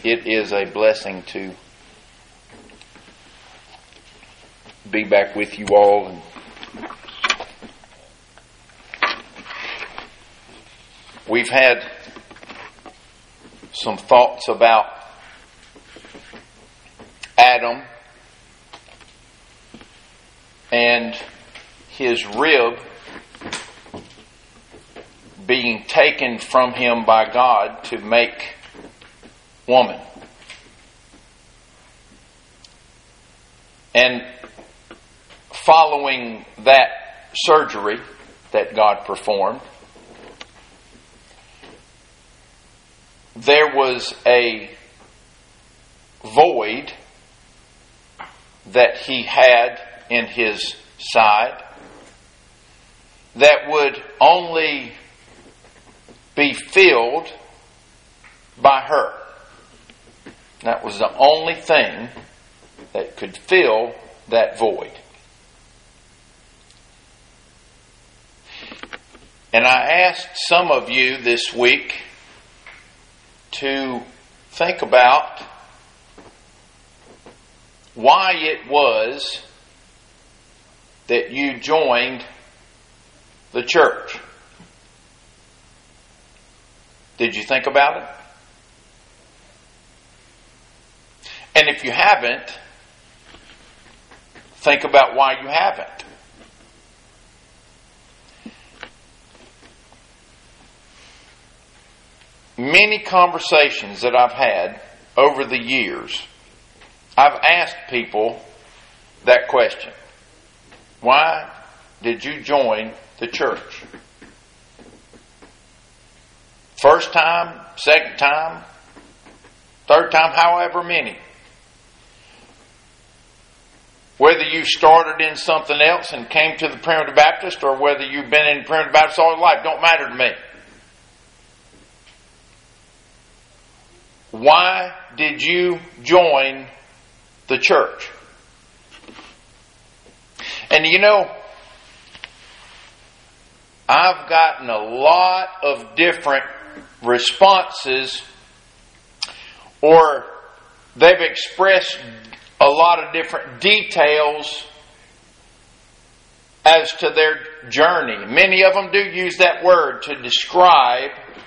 it is a blessing to be back with you all. And we've had some thoughts about Adam and his rib being taken from him by God to make woman. And following that surgery that God performed, there was a void that he had in his side that would only be filled by her. That was the only thing that could fill that void. And I asked some of you this week to think about why it was that you joined the church. Did you think about it? And if you haven't, think about why you haven't. Many conversations that I've had over the years, I've asked people that question. Why did you join the church? First time, second time, third time, however many. Whether you started in something else and came to the Primitive Baptist, or whether you've been in Primitive Baptist all your life, don't matter to me. Why did you join the church? And you know, I've gotten a lot of different responses, or they've expressed a lot of different details as to their journey. Many of them do use that word to describe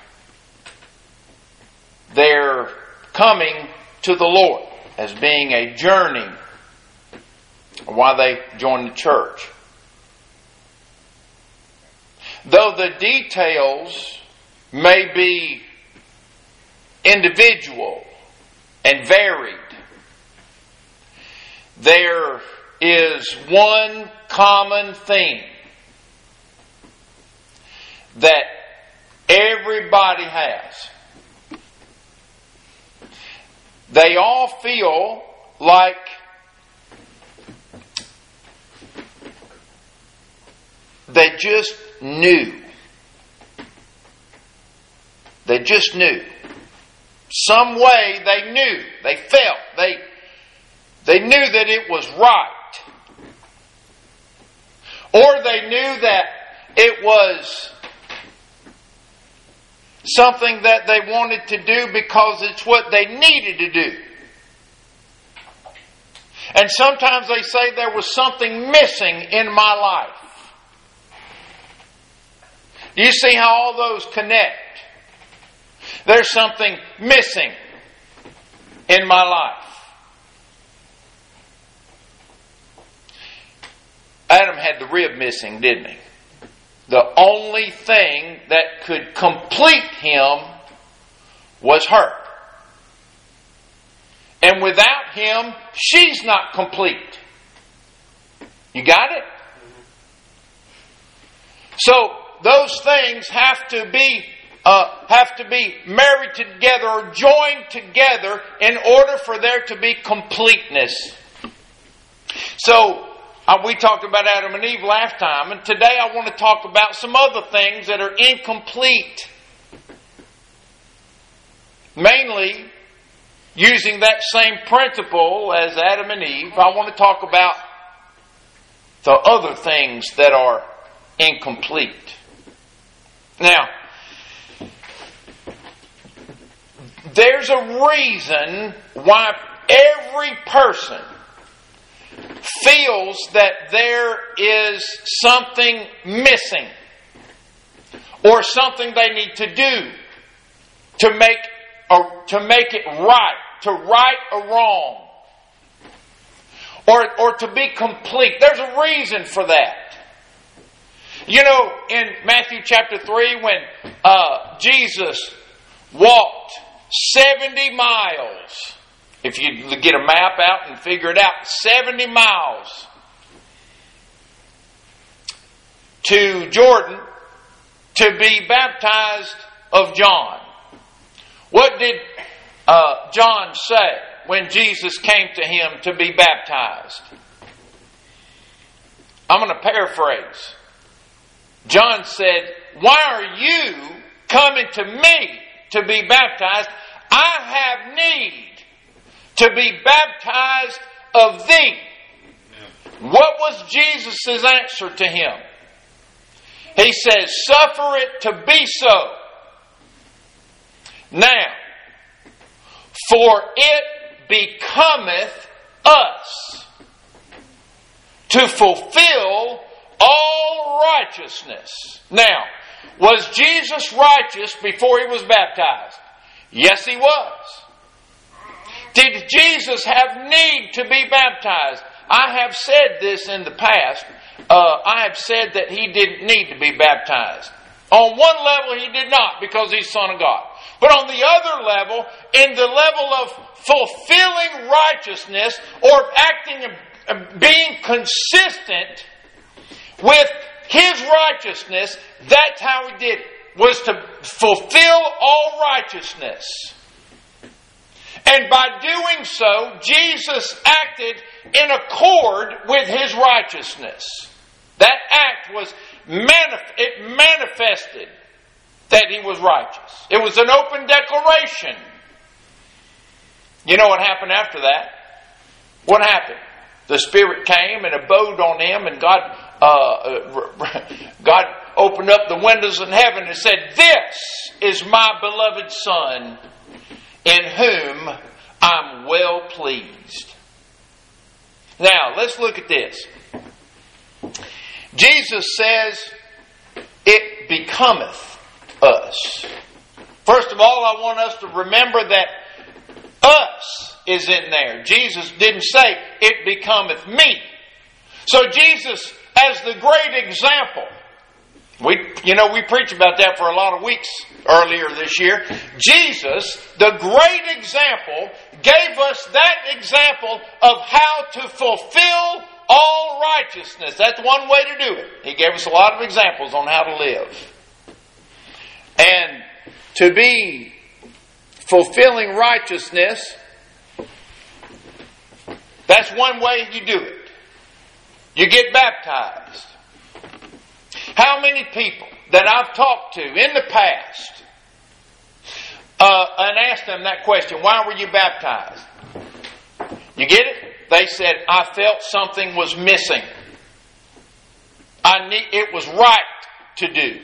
their coming to the Lord as being a journey, why they joined the church. Though the details may be individual and varied, there is one common theme that everybody has. They all feel like they just knew. They just knew. Some way they knew. They felt. They knew that it was right. Or they knew that it was something that they wanted to do because it's what they needed to do. And sometimes they say there was something missing in my life. Do you see how all those connect? There's something missing in my life. Adam had the rib missing, didn't he? The only thing that could complete him was her. And without him, she's not complete. You got it? So those things have to be married together or joined together in order for there to be completeness. So we talked about Adam and Eve last time, and today I want to talk about some other things that are incomplete. Mainly, using that same principle as Adam and Eve, I want to talk about the other things that are incomplete. Now, there's a reason why every person feels that there is something missing or something they need to do to make it right, to right a wrong, or to be complete. There's a reason for that. You know, in Matthew chapter 3, when Jesus walked 70 miles, if you get a map out and figure it out, 70 miles to Jordan to be baptized of John. What did John say when Jesus came to him to be baptized? I'm going to paraphrase. John said, "Why are you coming to me to be baptized? I have need to be baptized of thee." What was Jesus' answer to him? He says, "Suffer it to be so. Now, for it becometh us to fulfill all righteousness." Now, was Jesus righteous before he was baptized? Yes, he was. Did Jesus have need to be baptized? I have said this in the past. I have said that he didn't need to be baptized. On one level, he did not, because he's Son of God. But on the other level, in the level of fulfilling righteousness or acting and being consistent with his righteousness, that's how he did it, was to fulfill all righteousness. And by doing so, Jesus acted in accord with his righteousness. That act was it manifested that he was righteous. It was an open declaration. You know what happened after that? What happened? The Spirit came and abode on him, and God opened up the windows in heaven and said, "This is my beloved Son, in whom I'm well pleased." Now, let's look at this. Jesus says, "It becometh us." First of all, I want us to remember that us is in there. Jesus didn't say, "It becometh me." So Jesus, as the great example, we preached about that for a lot of weeks earlier this year. Jesus, the great example, gave us that example of how to fulfill all righteousness. That's one way to do it. He gave us a lot of examples on how to live. And to be fulfilling righteousness, that's one way you do it. You get baptized. How many people that I've talked to in the past and asked them that question, "Why were you baptized?" You get it? They said, "I felt something was missing. It was right to do.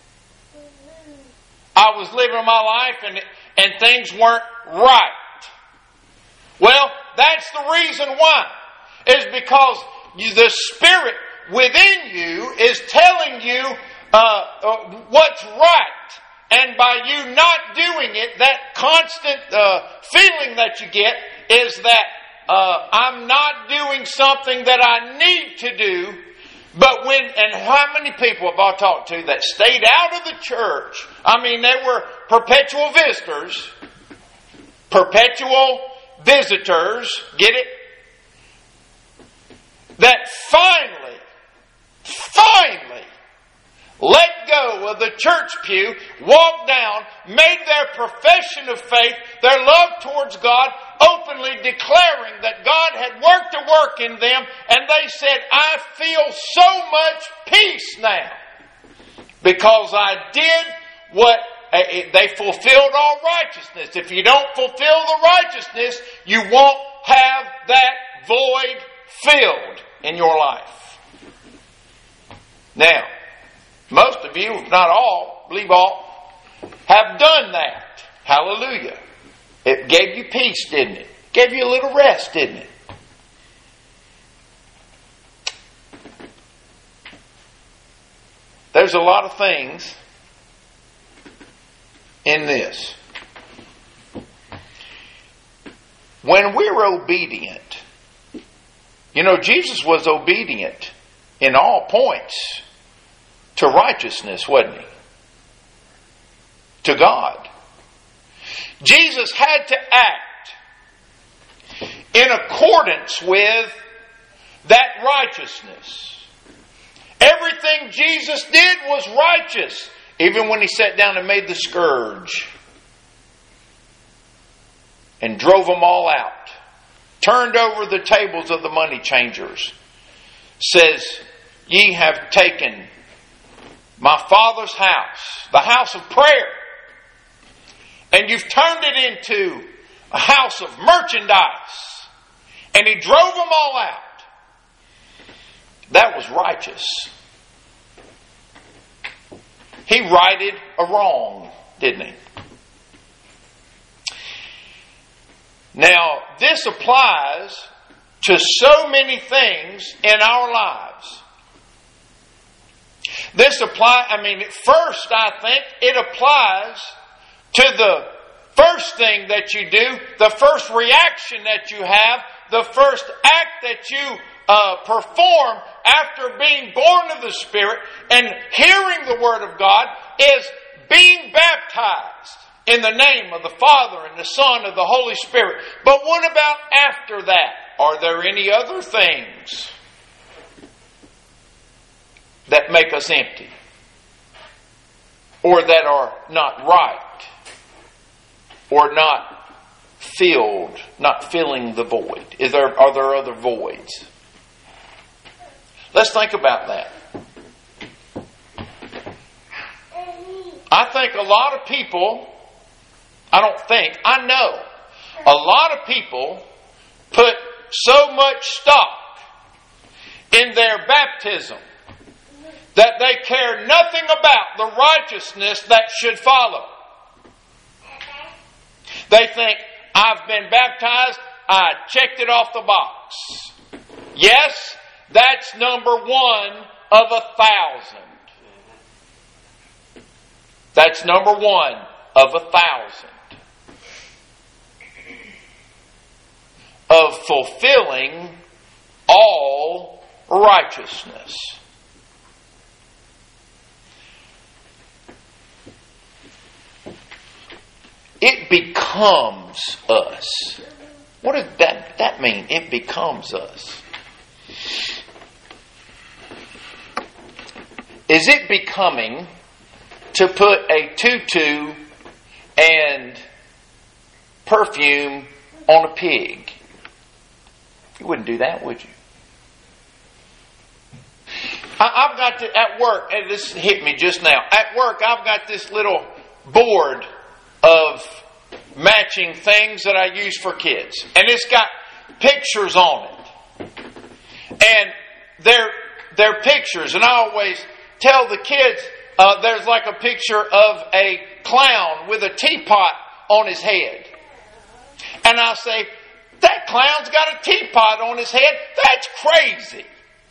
I was living my life and things weren't right." Well, that's the reason why. Is because the Spirit within you is telling you what's right. And by you not doing it, that constant feeling that you get is that I'm not doing something that I need to do. But and how many people have I talked to that stayed out of the church? I mean, they were perpetual visitors. Perpetual visitors, get it? That finally let go of the church pew, walked down, made their profession of faith, their love towards God, openly declaring that God had worked a work in them, and they said, "I feel so much peace now because I did what they fulfilled all righteousness." If you don't fulfill the righteousness, you won't have that void filled in your life. Now, most of you, if not all, I believe all, have done that. Hallelujah. It gave you peace, didn't it? Gave you a little rest, didn't it? There's a lot of things in this. When we're obedient, you know, Jesus was obedient in all points to righteousness, wasn't he? To God. Jesus had to act in accordance with that righteousness. Everything Jesus did was righteous, even when he sat down and made the scourge and drove them all out, turned over the tables of the money changers, says, "Ye have taken my Father's house, the house of prayer, and you've turned it into a house of merchandise." And he drove them all out. That was righteous. He righted a wrong, didn't he? Now, this applies to so many things in our lives. First, I think it applies to the first thing that you do, the first reaction that you have, the first act that you perform after being born of the Spirit and hearing the Word of God is being baptized in the name of the Father and the Son and the Holy Spirit. But what about after that? Are there any other things that make us empty? Or that are not right? Or not filled, not filling the void? Are there other voids? Let's think about that. I think a lot of people, I know a lot of people put so much stock in their baptism that they care nothing about the righteousness that should follow. They think, I've been baptized, I checked it off the box. Yes, that's number 1 of 1,000. That's number 1 of 1,000. Of fulfilling all righteousness. It becomes us. What does that mean? It becomes us. Is it becoming to put a tutu and perfume on a pig? You wouldn't do that, would you? I've got at work, and this hit me just now. At work, I've got this little board of matching things that I use for kids. And it's got pictures on it. And they're pictures. And I always tell the kids, there's like a picture of a clown with a teapot on his head. And I say, that clown's got a teapot on his head. That's crazy.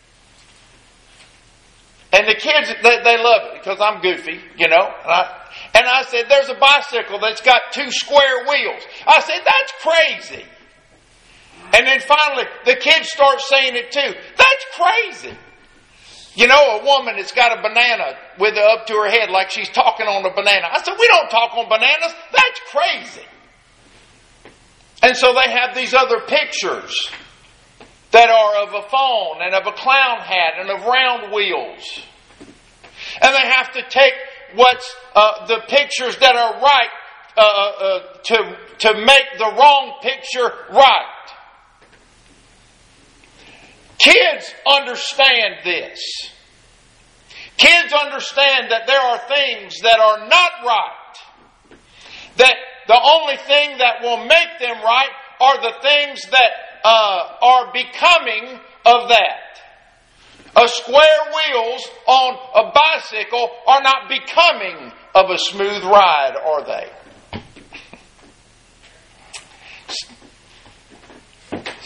And the kids, they love it because I'm goofy, you know. And I said, there's a bicycle that's got 2 square wheels. I said, that's crazy. And then finally, the kids start saying it too. That's crazy. You know, a woman that's got a banana with it up to her head like she's talking on a banana. I said, we don't talk on bananas. That's crazy. And so they have these other pictures that are of a phone and of a clown hat and of round wheels. And they have to take what's the pictures that are right to make the wrong picture right. Kids understand this. Kids understand that there are things that are not right. That the only thing that will make them right are the things that are becoming of that. Square wheels on a bicycle are not becoming of a smooth ride, are they?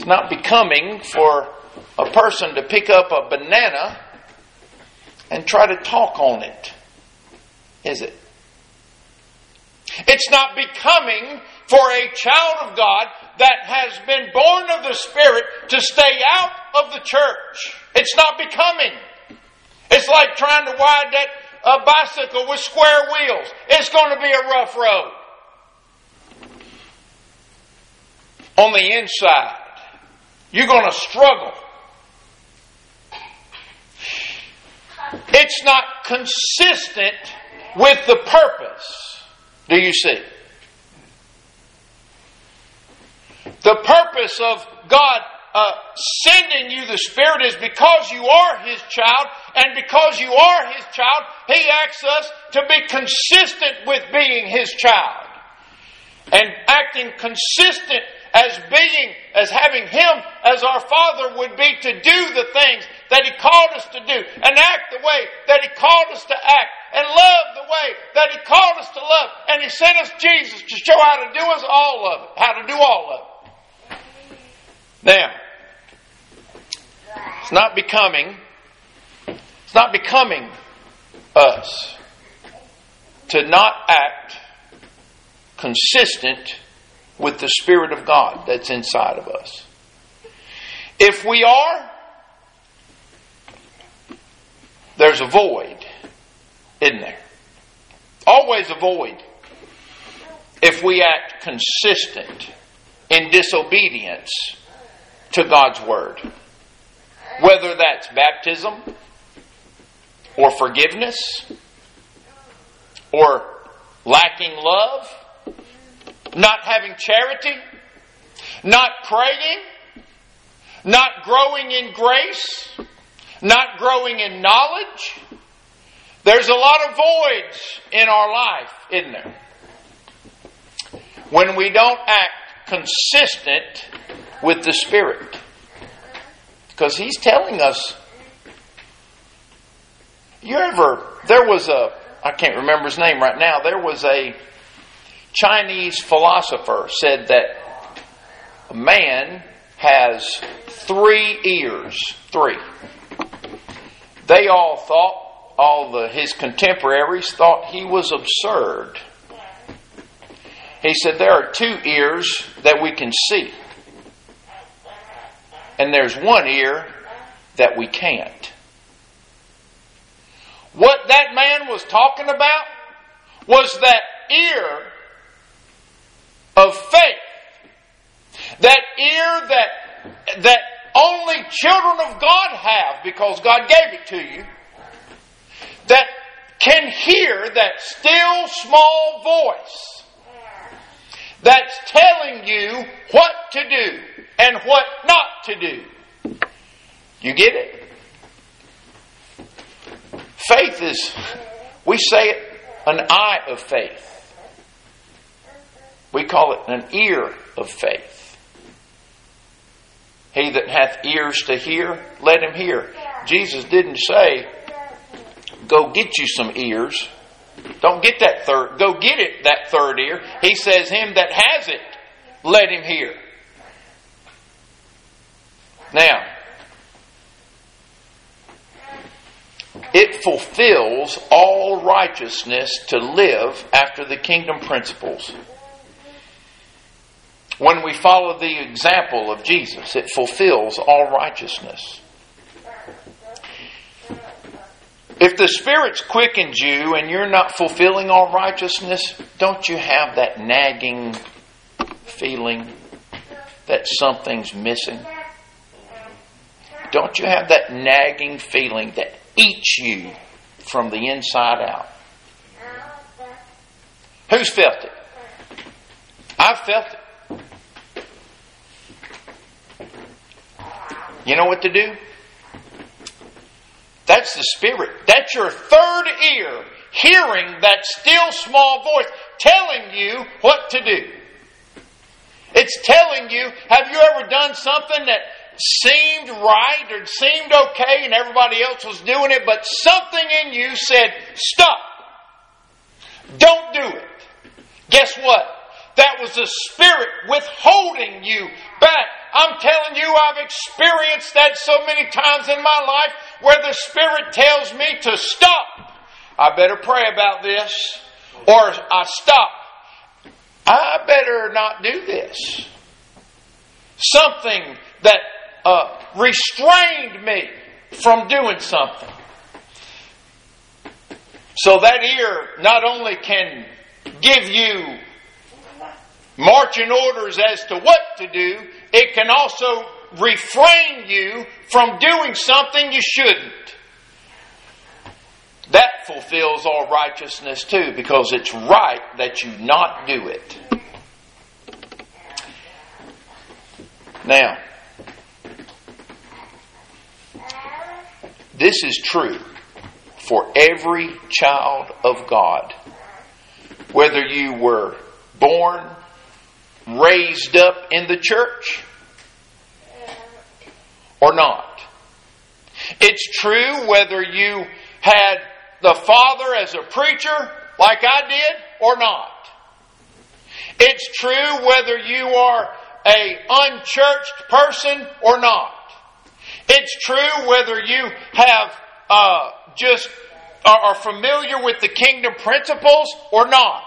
It's not becoming for a person to pick up a banana and try to talk on it, is it? It's not becoming for a child of God that has been born of the Spirit to stay out of the church. It's not becoming. It's like trying to ride that bicycle with square wheels. It's going to be a rough road. On the inside, you're going to struggle. It's not consistent with the purpose. Do you see? The purpose of God sending you the Spirit is because you are His child, and because you are His child, He asks us to be consistent with being His child. And acting consistent as having Him as our Father would be to do the things that He called us to do, and act the way that He called us to act, and love the way that He called us to love. And He sent us Jesus to show how to do us all of it, how to do all of it. Now, it's not becoming us to not act consistent with the Spirit of God that's inside of us. If we are, there's a void, isn't there? Always a void. If we act consistent in disobedience to God's Word. Whether that's baptism, or forgiveness, or lacking love, not having charity, not praying, not growing in grace, not growing in knowledge. There's a lot of voids in our life, isn't there? When we don't act consistent with the Spirit. Because He's telling us. I can't remember his name right now, there was a Chinese philosopher said that a man has 3 ears. 3. They all thought, his contemporaries thought he was absurd. He said there are 2 ears that we can see. And there's 1 ear that we can't. What that man was talking about was that ear of faith. That ear that only children of God have because God gave it to you. That can hear that still small voice that's telling you what to do and what not to do. You get it? Faith is, we say it, an eye of faith. We call it an ear of faith. He that hath ears to hear, let him hear. Jesus didn't say, go get you some ears. Don't get that third. Go get it, that third ear. He says, him that has it, let him hear. Now, it fulfills all righteousness to live after the kingdom principles. When we follow the example of Jesus, it fulfills all righteousness. If the Spirit's quickened you and you're not fulfilling all righteousness, don't you have that nagging feeling that something's missing? Don't you have that nagging feeling that eats you from the inside out? Who's felt it? I've felt it. You know what to do? That's the Spirit. That's your third ear hearing that still small voice telling you what to do. It's telling you, have you ever done something that seemed right or seemed okay and everybody else was doing it, but something in you said, stop. Don't do it. Guess what? That was the Spirit withholding you back I'm telling you, I've experienced that so many times in my life where the Spirit tells me to stop. I better pray about this. Or I stop. I better not do this. Something that restrained me from doing something. So that ear not only can give you marching orders as to what to do, it can also refrain you from doing something you shouldn't. That fulfills all righteousness too, because it's right that you not do it. Now, this is true for every child of God. Whether you were born, raised up in the church, or not. It's true whether you had the father as a preacher, like I did, or not. It's true whether you are an unchurched person or not. It's true whether you have just are familiar with the kingdom principles or not.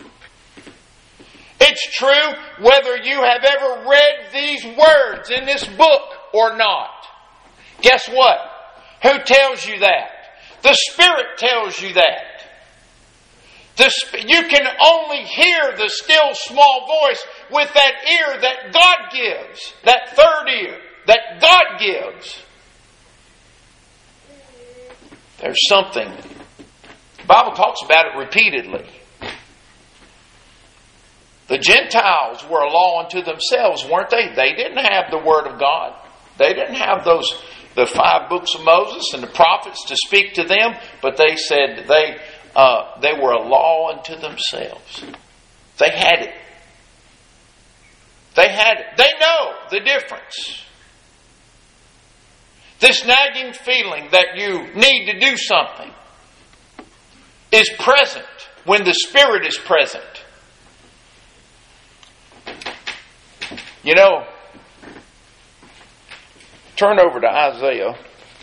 It's true whether you have ever read these words in this book or not. Guess what? Who tells you that? The Spirit tells you that. You can only hear the still small voice with that ear that God gives. That third ear that God gives. There's something. The Bible talks about it repeatedly. The Gentiles were a law unto themselves, weren't they? They didn't have the Word of God. They didn't have the 5 books of Moses and the prophets to speak to them, but they said they were a law unto themselves. They had it. They had it. They know the difference. This nagging feeling that you need to do something is present when the Spirit is present. You know, turn over to Isaiah.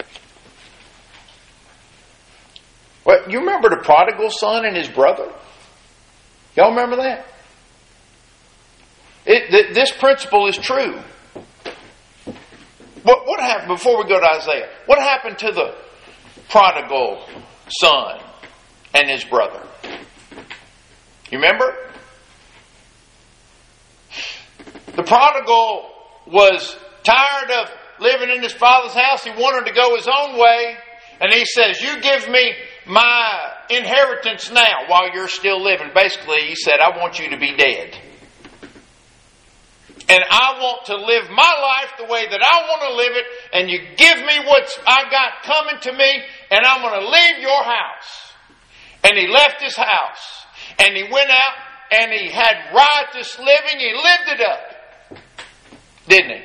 Well, you remember the prodigal son and his brother? Y'all remember that? This principle is true. What happened, before we go to Isaiah, what happened to the prodigal son and his brother? You remember? The prodigal was tired of living in his father's house. He wanted to go his own way. And he says, you give me my inheritance now while you're still living. Basically, he said, I want you to be dead. And I want to live my life the way that I want to live it. And you give me what I got coming to me. And I'm going to leave your house. And he left his house. And he went out and he had riotous living. He lived it up. Didn't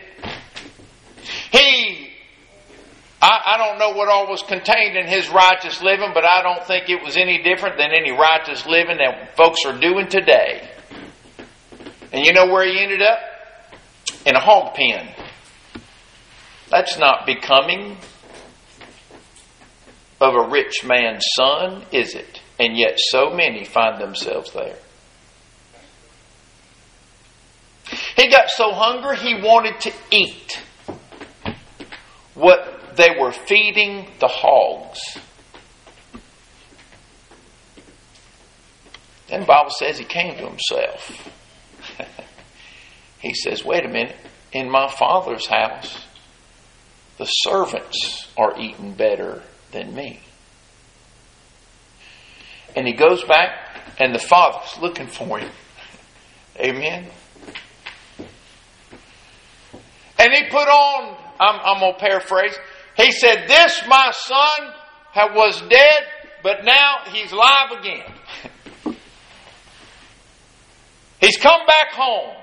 he? I don't know what all was contained in his righteous living, but I don't think it was any different than any righteous living that folks are doing today. And you know where he ended up? In a hog pen. That's not becoming of a rich man's son, is it? And yet so many find themselves there. He got so hungry he wanted to eat what they were feeding the hogs. Then the Bible says he came to himself. He says, wait a minute, in my Father's house, the servants are eating better than me. And he goes back and the Father's looking for him. Amen. And he put on, I'm going to paraphrase, he said, this my son was dead, but now he's alive again. He's come back home.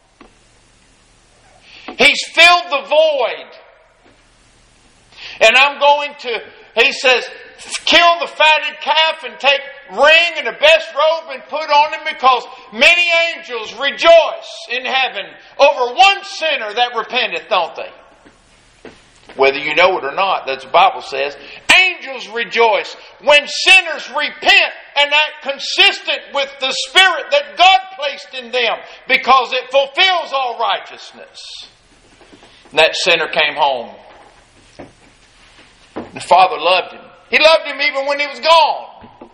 He's filled the void. And I'm going to, he says, kill the fatted calf and take ring and the best robe and put on him, because many angels rejoice in heaven over one sinner that repenteth, don't they? Whether you know it or not, that's what the Bible says. Angels rejoice when sinners repent and act consistent with the Spirit that God placed in them, because it fulfills all righteousness. And that sinner came home. The Father loved him. He loved him even when he was gone.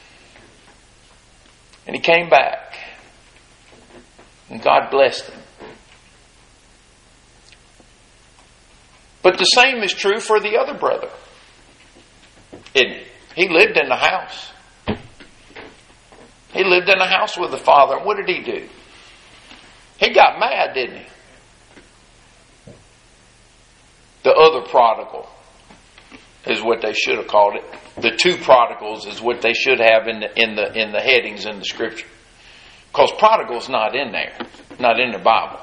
And he came back. And God blessed him. But the same is true for the other brother. He lived in the house. He lived in the house with the father. And what did he do? He got mad, didn't he? The other prodigal is what they should have called it. The two prodigals is what they should have in the headings in the Scripture. Because prodigal's not in there. Not in the Bible.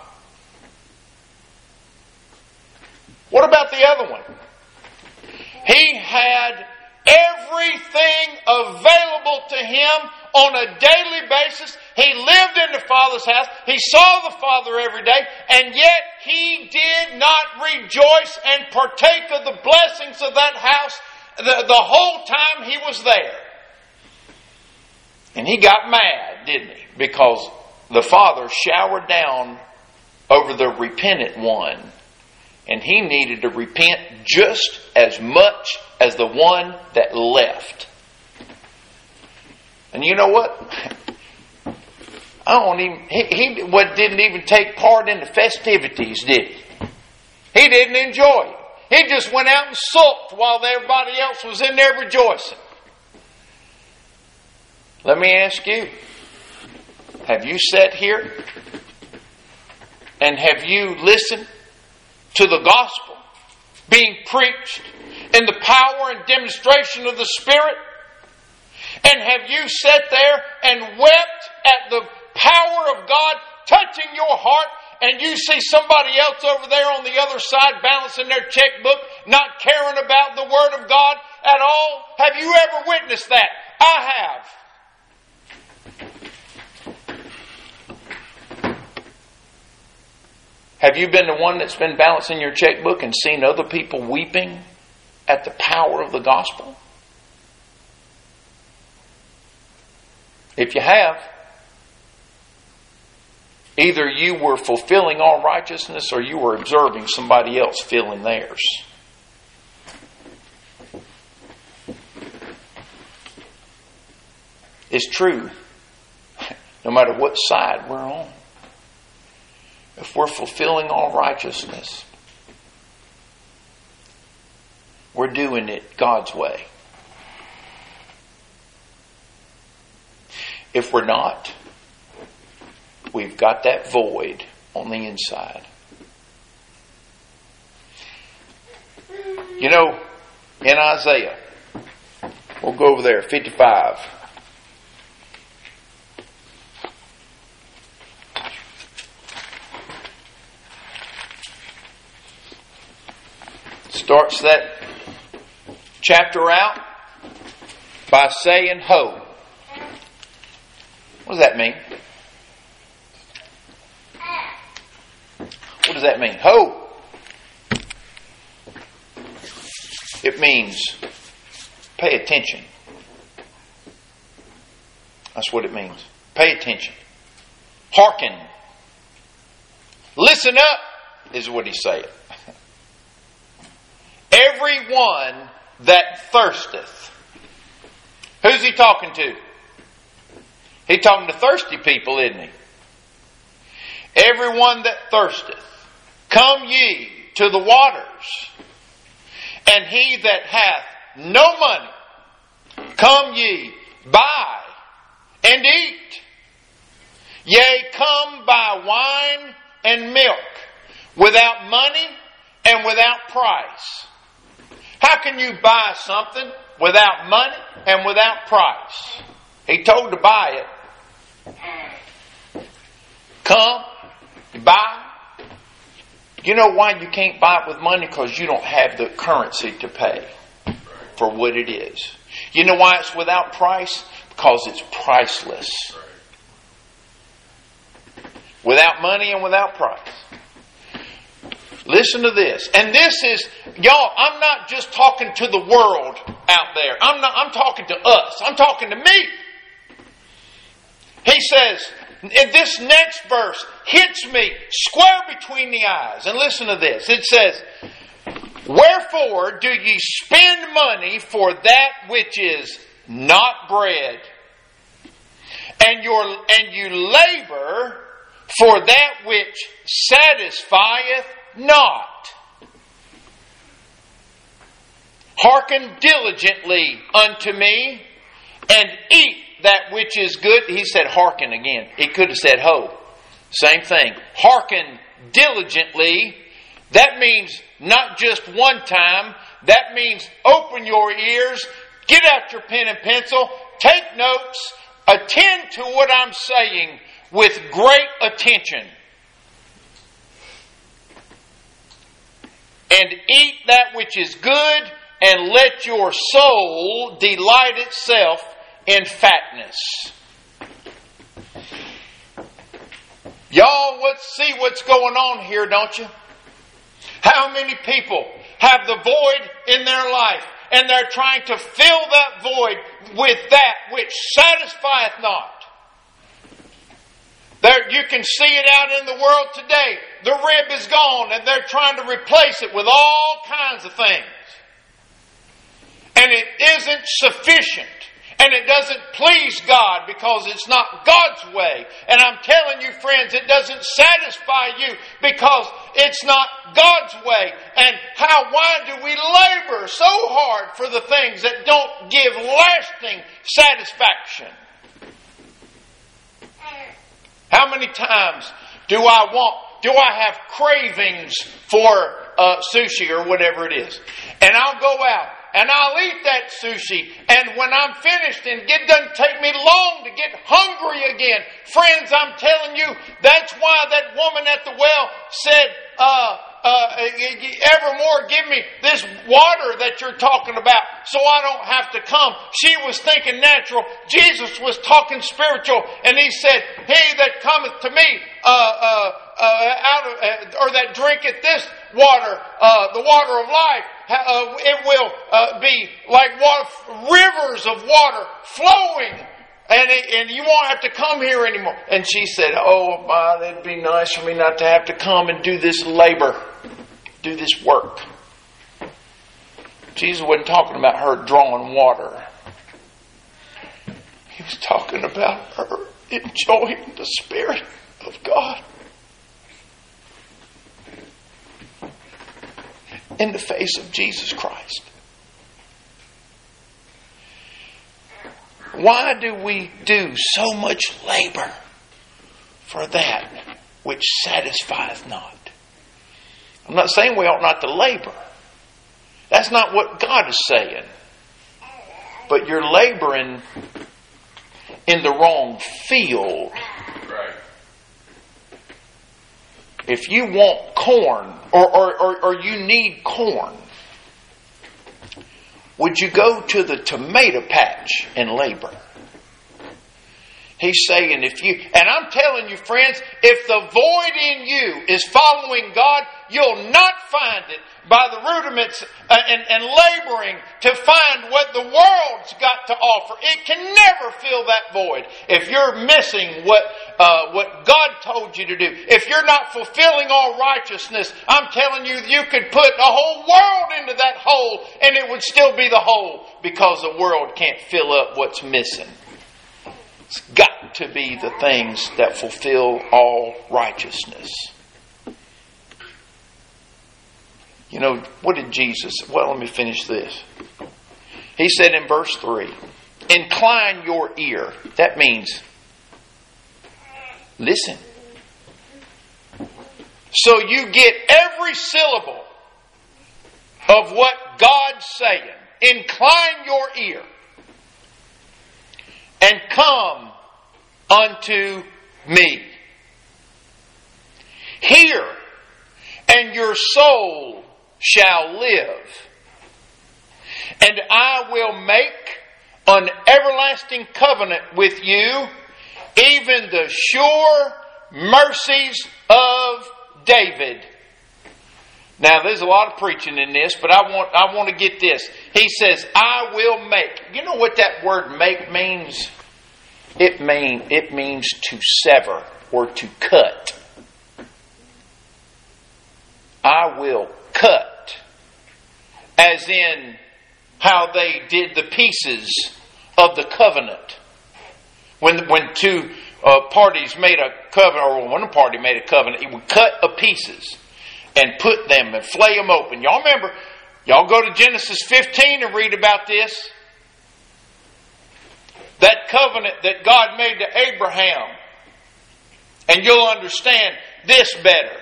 What about the other one? He had everything available to him on a daily basis. He lived in the Father's house. He saw the Father every day. And yet he did not rejoice and partake of the blessings of that house the whole time he was there. And he got mad, didn't he? Because the Father showered down over the repentant one. And he needed to repent just as much as the one that left. And you know what? He didn't even take part in the festivities, did he? He didn't enjoy it. He just went out and sulked while everybody else was in there rejoicing. Let me ask you, have you sat here and have you listened to the gospel being preached in the power and demonstration of the Spirit? And have you sat there and wept at the power of God touching your heart, and you see somebody else over there on the other side balancing their checkbook, not caring about the Word of God at all? Have you ever witnessed that? I have. Have you been the one that's been balancing your checkbook and seen other people weeping at the power of the gospel? If you have, either you were fulfilling all righteousness or you were observing somebody else filling theirs. It's true, no matter what side we're on. If we're fulfilling all righteousness, we're doing it God's way. If we're not, we've got that void on the inside. You know, in Isaiah, we'll go over there, 55. Starts that chapter out by saying, Ho. What does that mean? What does that mean? Ho. It means pay attention. That's what it means. Pay attention. Hearken. Listen up is what he's saying. Everyone that thirsteth. Who's he talking to? He's talking to thirsty people, isn't he? Everyone that thirsteth, come ye to the waters. And he that hath no money, come ye, buy and eat. Yea, come buy wine and milk without money and without price. How can you buy something without money and without price? He told to buy it. Come, buy. You know why you can't buy it with money? Because you don't have the currency to pay. for what it is. You know why it's without price? Because it's priceless. Without money and without price. Listen to this. And this is, y'all, I'm not just talking to the world out there. I'm talking to us. I'm talking to me. He says, in this next verse hits me square between the eyes. And listen to this. It says, wherefore do ye spend money for that which is not bread, and you labor for that which satisfieth not. Hearken diligently unto me, and eat that which is good. He said hearken again. He could have said ho. Same thing. Hearken diligently. That means not just one time. That means open your ears, get out your pen and pencil, take notes, attend to what I'm saying with great attention. And eat that which is good, and let your soul delight itself in fatness. Y'all, let's see what's going on here, don't you? How many people have the void in their life, and they're trying to fill that void with that which satisfieth not? There, you can see it out in the world today. The rib is gone, and they're trying to replace it with all kinds of things. And it isn't sufficient. And it doesn't please God because it's not God's way. And I'm telling you, friends, it doesn't satisfy you because it's not God's way. And why do we labor so hard for the things that don't give lasting satisfaction? How many times do I have cravings for sushi or whatever it is? And I'll go out and I'll eat that sushi, and when I'm finished, and it doesn't take me long to get hungry again. Friends, I'm telling you, that's why that woman at the well said, evermore give me this water that you're talking about so I don't have to come. She was thinking natural. Jesus was talking spiritual, and he said, he that cometh to me or that drinketh this water, the water of life, it will be like rivers of water flowing, and you won't have to come here anymore. And she said, oh my, it'd be nice for me not to have to come and do this labor, do this work. Jesus wasn't talking about her drawing water. He was talking about her enjoying the Spirit of God in the face of Jesus Christ. Why do we do so much labor for that which satisfieth not? I'm not saying we ought not to labor. That's not what God is saying. But you're laboring in the wrong field. Right. If you want corn, or you need corn, would you go to the tomato patch and labor? He's saying and I'm telling you, friends, if the void in you is following God, you'll not find it by the rudiments and laboring to find what the world's got to offer. It can never fill that void if you're missing what God told you to do. If you're not fulfilling all righteousness, I'm telling you, you could put the whole world into that hole and it would still be the hole because the world can't fill up what's missing. It's got to be the things that fulfill all righteousness. You know, what did Jesus... Well, let me finish this. He said in verse 3, incline your ear. That means listen. So you get every syllable of what God's saying. Incline your ear. And come unto me. Hear, and your soul shall live. And I will make an everlasting covenant with you, even the sure mercies of David. Now, there's a lot of preaching in this, but I want to get this. He says, I will make. You know what that word make means? It means to sever or to cut. I will cut. As in how they did the pieces of the covenant. When two parties made a covenant, or one party made a covenant, he would cut the pieces and put them and flay them open. Y'all remember, y'all go to Genesis 15 and read about this. That covenant that God made to Abraham. And you'll understand this better.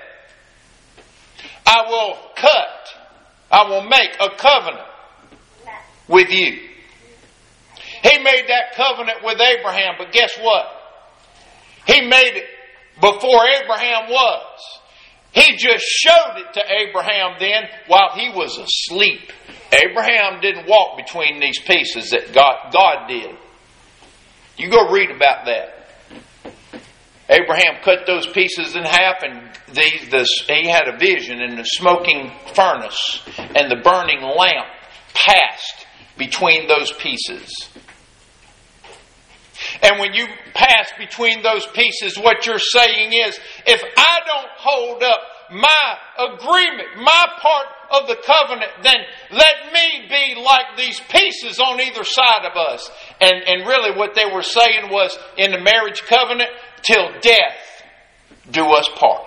I will make a covenant with you. He made that covenant with Abraham, but guess what? He made it before Abraham was. He just showed it to Abraham then while he was asleep. Abraham didn't walk between these pieces that God did. You go read about that. Abraham cut those pieces in half, and he had a vision, and the smoking furnace and the burning lamp passed between those pieces. And when you pass between those pieces, what you're saying is, if I don't hold up my agreement, my part of the covenant, then let me be like these pieces on either side of us. And really what they were saying was, in the marriage covenant, till death do us part.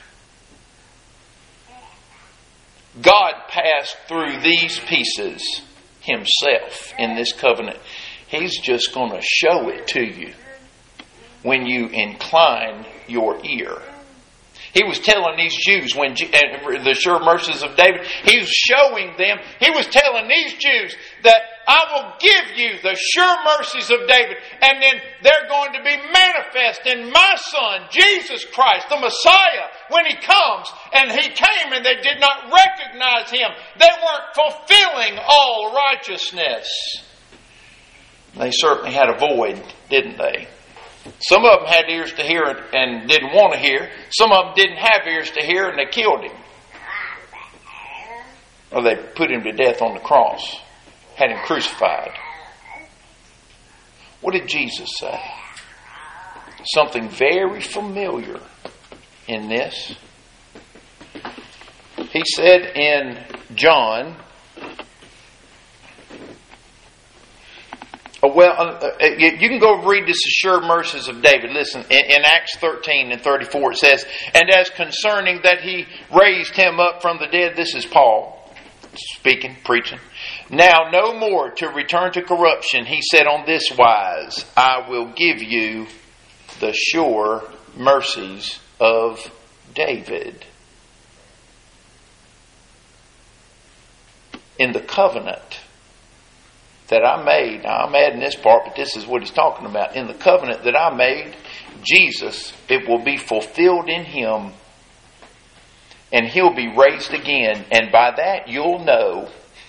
God passed through these pieces Himself in this covenant. He's just going to show it to you when you incline your ear. He was telling these Jews, the sure mercies of David, He was showing them, He was telling these Jews that I will give you the sure mercies of David, and then they're going to be manifest in my Son, Jesus Christ, the Messiah, when He comes. And He came and they did not recognize Him. They weren't fulfilling all righteousness. They certainly had a void, didn't they? Some of them had ears to hear and didn't want to hear. Some of them didn't have ears to hear and they killed Him. Or they put Him to death on the cross. Had Him crucified. What did Jesus say? Something very familiar in this. He said in John, you can go read this Sure Mercies of David. Listen, in Acts 13 and 34 it says, and as concerning that He raised Him up from the dead, this is Paul speaking, preaching. Now no more to return to corruption, He said on this wise, I will give you the sure mercies of David. In the covenant that I made, now I'm adding this part, but this is what He's talking about. In the covenant that I made, Jesus, it will be fulfilled in Him, and He'll be raised again. And by that you'll know.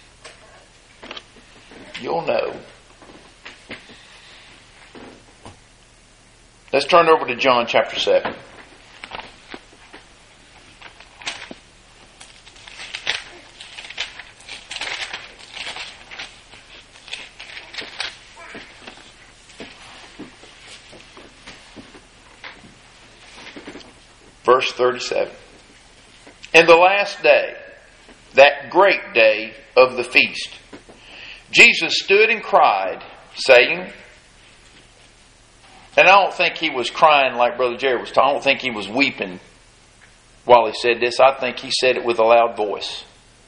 Let's turn over to John chapter 7. Verse 37. In the last day, that great day of the feast, Jesus stood and cried, saying, and I don't think He was crying like Brother Jerry was talking. I don't think He was weeping while He said this. I think He said it with a loud voice.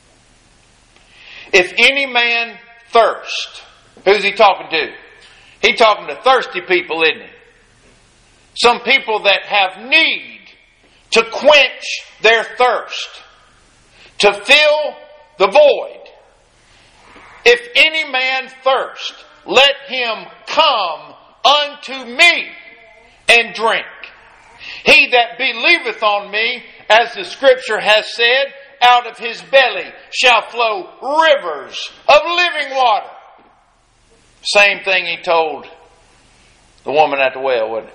If any man thirst, who's He talking to? He's talking to thirsty people, isn't He? Some people that have need to quench their thirst, to fill the void. If any man thirst, let him come unto me and drink. He that believeth on me, as the Scripture has said, out of his belly shall flow rivers of living water. Same thing he told the woman at the well, wasn't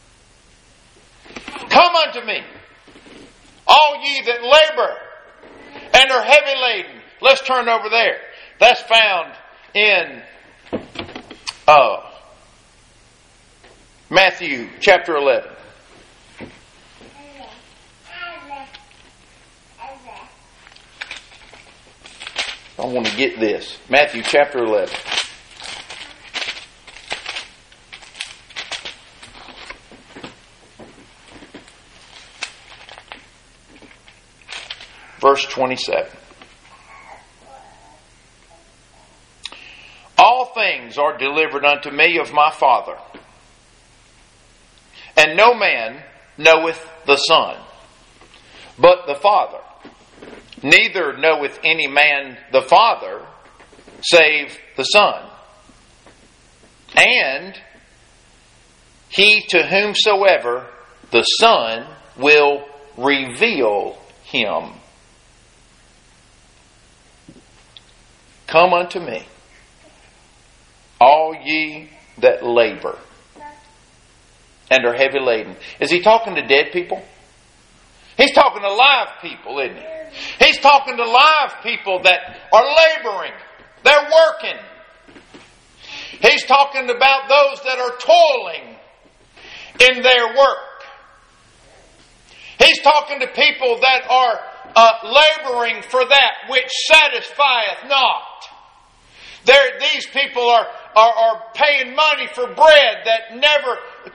it? Come unto me, all ye that labor and are heavy laden. Let's turn over there. That's found in Matthew chapter 11. I want to get this. Matthew chapter 11. Verse 27. All things are delivered unto me of my Father. And no man knoweth the Son, but the Father. Neither knoweth any man the Father, save the Son. And he to whomsoever the Son will reveal him. Come unto me, all ye that labor and are heavy laden. Is he talking to dead people? He's talking to live people, isn't he? He's talking to live people that are laboring. They're working. He's talking about those that are toiling in their work. He's talking to people that are laboring for that which satisfieth not. These people are paying money for bread that never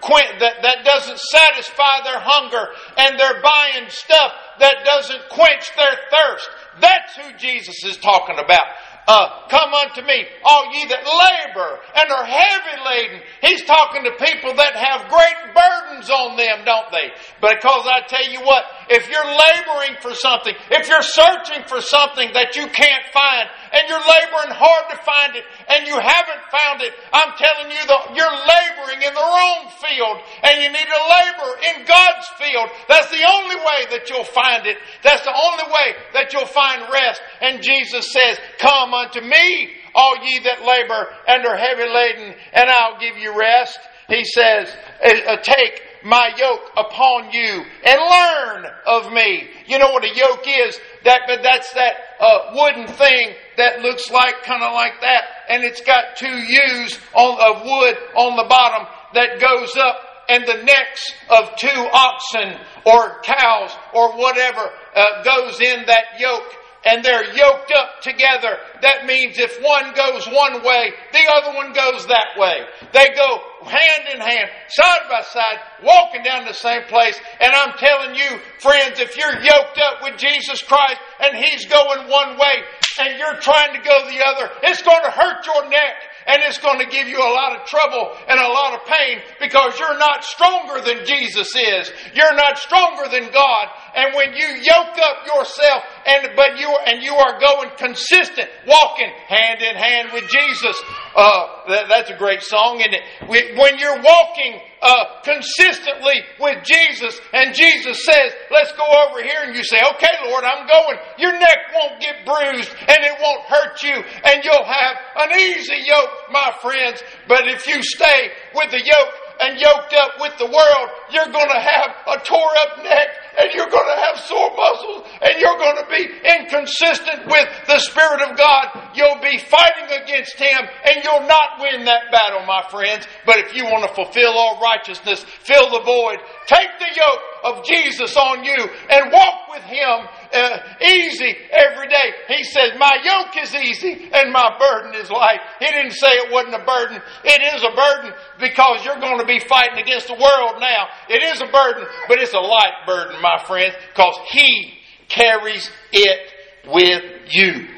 that doesn't satisfy their hunger, and they're buying stuff that doesn't quench their thirst. That's who Jesus is talking about. Come unto me, all ye that labor and are heavy laden. He's talking to people that have great burdens on them, don't they? Because I tell you what, if you're laboring for something, if you're searching for something that you can't find, and you're laboring hard to find it, and you haven't found it, I'm telling you that you're laboring in the wrong field, and you need to labor in God's field. That's the only way that you'll find it. That's the only way that you'll find rest. And Jesus says, come unto me, all ye that labor and are heavy laden, and I'll give you rest. He says, take my yoke upon you and learn of me. You know what a yoke is? That's that wooden thing that looks like kind of like that, and it's got two U's of wood on the bottom that goes up, and the necks of two oxen or cows or whatever goes in that yoke. And they're yoked up together. That means if one goes one way, the other one goes that way. They go hand in hand, side by side, walking down the same place. And I'm telling you, friends, if you're yoked up with Jesus Christ and He's going one way and you're trying to go the other, it's going to hurt your neck. And it's going to give you a lot of trouble and a lot of pain, because you're not stronger than Jesus is. You're not stronger than God. And when you yoke up yourself and you are going consistent, walking hand in hand with Jesus. That's a great song, isn't it? When you're walking consistently with Jesus, and Jesus says, let's go over here, and you say, okay, Lord, I'm going. Your neck won't get bruised, and it won't hurt you, and you'll have an easy yoke, my friends. But if you stay with the yoke and yoked up with the world, you're going to have a tore up neck, and you're going to have sore muscles, and you're going to be inconsistent with the Spirit of God. You'll be fighting against Him, and you'll not win that battle, my friends. But if you want to fulfill all righteousness, fill the void, take the yoke of Jesus on you and walk with Him easy every day. He says, my yoke is easy and my burden is light. He didn't say it wasn't a burden. It is a burden, because you're going to be fighting against the world now. It is a burden, but it's a light burden, my friends, because He carries it with you.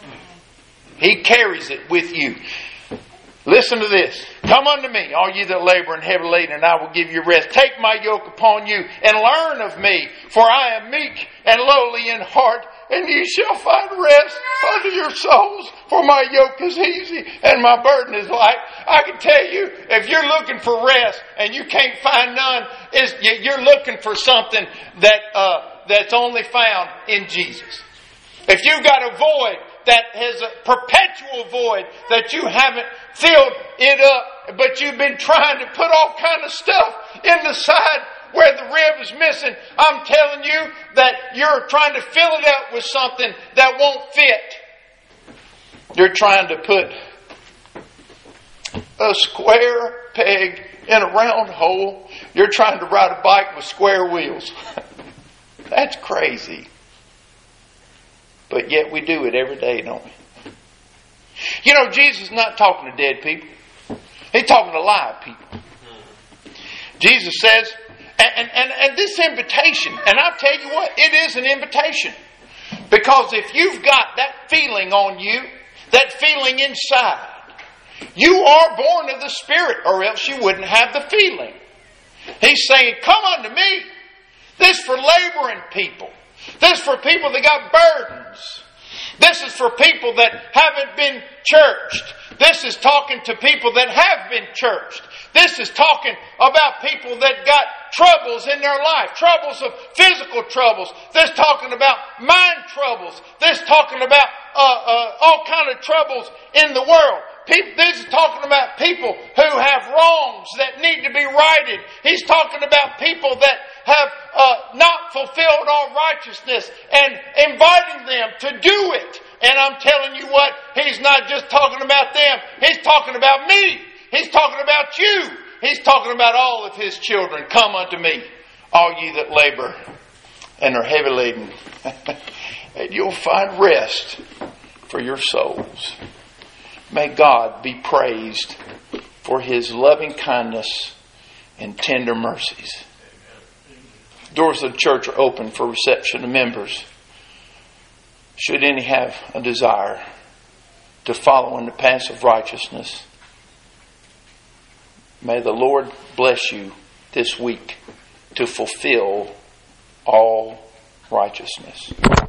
He carries it with you. Listen to this. Come unto me, all ye that labor and heavy laden, and I will give you rest. Take my yoke upon you and learn of me, for I am meek and lowly in heart, and ye shall find rest unto your souls. For my yoke is easy and my burden is light. I can tell you, if you're looking for rest and you can't find none, you're looking for something that's only found in Jesus. If you've got a void that is a perpetual void that you haven't filled it up, but you've been trying to put all kind of stuff in the side where the rib is missing, I'm telling you that you're trying to fill it up with something that won't fit. You're trying to put a square peg in a round hole. You're trying to ride a bike with square wheels. That's crazy. But yet we do it every day, don't we? You know, Jesus is not talking to dead people. He's talking to live people. Jesus says, and this invitation, and I'll tell you what, it is an invitation. Because if you've got that feeling on you, that feeling inside, you are born of the Spirit, or else you wouldn't have the feeling. He's saying, come unto me. This is for laboring people. This is for people that got burdens. This is for people that haven't been churched. This is talking to people that have been churched. This is talking about people that got troubles in their life. Troubles of physical troubles. This talking about mind troubles. This talking about all kind of troubles in the world. This is talking about people who have wrongs that need to be righted. He's talking about people that have not fulfilled all righteousness and inviting them to do it. And I'm telling you what, He's not just talking about them. He's talking about me. He's talking about you. He's talking about all of His children. Come unto me, all ye that labor and are heavy laden, and you'll find rest for your souls. May God be praised for His loving kindness and tender mercies. Doors of the church are open for reception of members. Should any have a desire to follow in the paths of righteousness, may the Lord bless you this week to fulfill all righteousness.